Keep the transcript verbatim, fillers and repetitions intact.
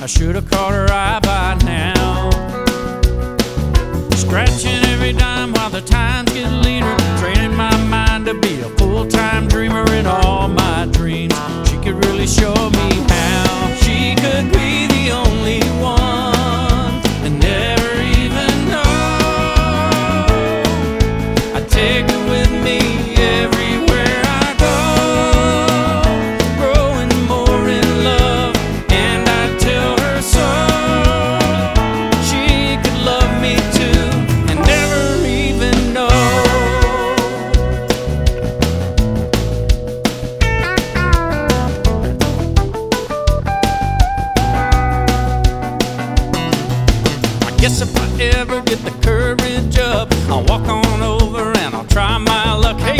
should have caught her eye by now. Scratching every dime while the times get leaner, training my mind to be a full-time dreamer in all my dreams. She could really show me how. She could be the only one and never even know. I take her with me everywhere I go, growing more in love, and I tell her so. She could love me too and never even know. I guess if I ever get the courage up, I'll walk on over and I'll try my luck. Hey,